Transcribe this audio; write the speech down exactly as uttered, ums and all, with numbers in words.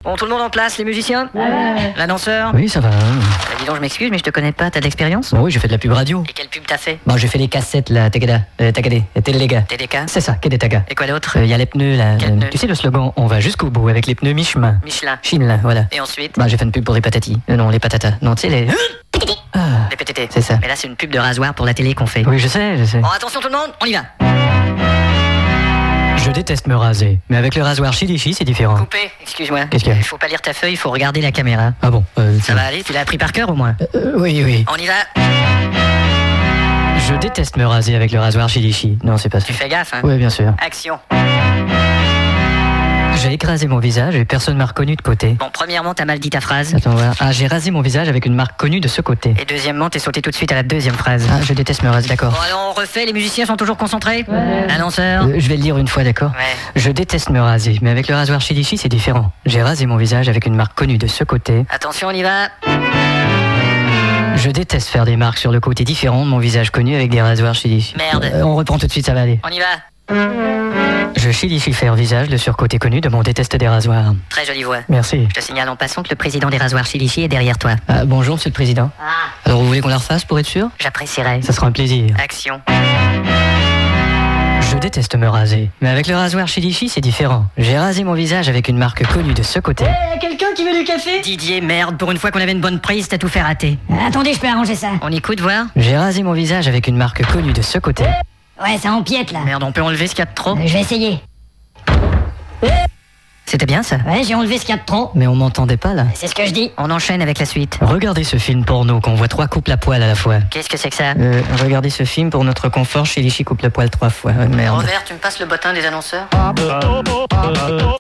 Bon, tout le monde en place, les musiciens? Ouais. L'annonceur? Oui, ça va. Bah, dis donc, je m'excuse, mais je te connais pas, t'as de l'expérience? Bon, oui, j'ai fait de la pub radio. Et quelle pub t'as fait? Bon, j'ai fait les cassettes, là, Tagada, euh, Tagadé, Téléga. T D K? C'est ça, Kedetaga. Et quoi d'autre? Il y a les pneus, là. Quels euh, pneus? Tu sais le slogan, on va jusqu'au bout avec les pneus mi-chemin. Michelin. Chine, là, voilà. Et ensuite? Bah, j'ai fait une pub pour les patatis. Euh, non, les patatas. Non, tu sais, les... Ah, Les P T T. c'est ça. Mais là, c'est une pub de rasoir pour la télé qu'on fait. Oui, je sais, je sais. Bon, attention tout le monde, on y va. Je déteste me raser, mais avec le rasoir Shilishi, c'est différent. Coupé, excuse-moi. Qu'est-ce qu'il y a? Il faut pas lire ta feuille, il faut regarder la caméra. Ah bon euh, Ça va aller, tu l'as appris par cœur au moins? euh, Oui, oui. On y va. Je déteste me raser avec le rasoir Shilishi. Non, c'est pas ça. Tu fais gaffe, hein? Oui, bien sûr. Action. J'ai écrasé mon visage et personne m'a reconnu de côté. Bon, premièrement, t'as mal dit ta phrase. Attends, voir. Ah, j'ai rasé mon visage avec une marque connue de ce côté. Et deuxièmement, t'es sauté tout de suite à la deuxième phrase. Ah, je déteste me raser, d'accord. Bon, alors on refait, les musiciens sont toujours concentrés? Ouais. Annonceur? Euh, je vais le dire une fois, d'accord? Ouais. Je déteste me raser, mais avec le rasoir Shilishi, c'est différent. J'ai rasé mon visage avec une marque connue de ce côté. Attention, on y va. Je déteste faire des marques sur le côté différent de mon visage connu avec des rasoirs Shilishi. Merde. Euh, on reprend tout de suite, ça va aller. On y va. Je Shilishi faire visage le surcôté connu de mon déteste des rasoirs. Très jolie voix. Merci. Je te signale en passant que le président des rasoirs Shilishi est derrière toi. Ah, bonjour, monsieur le président. Ah. Alors, vous voulez qu'on la refasse pour être sûr? J'apprécierais. Ça sera un plaisir. Action. Je déteste me raser, mais avec le rasoir Shilishi, c'est différent. J'ai rasé mon visage avec une marque connue de ce côté. Eh, quelqu'un qui veut du café? Didier, merde, pour une fois qu'on avait une bonne prise, t'as tout fait rater. Euh, Attendez, je peux arranger ça. On écoute, voir? J'ai rasé mon visage avec une marque connue de ce côté. Ouais, ça empiète là. Merde, on peut enlever ce qu'il y a de trop? Euh, je vais essayer. C'était bien ça? Ouais, j'ai enlevé ce qu'il y a de trop. Mais on m'entendait pas là. C'est ce que je dis. On enchaîne avec la suite. Regardez ce film porno qu'on voit trois couples à poil à la fois. Qu'est-ce que c'est que ça? Euh, regardez ce film pour notre confort, Shilishi coupe le poil trois fois. Euh, merde. Robert, tu me passes le bottin des annonceurs?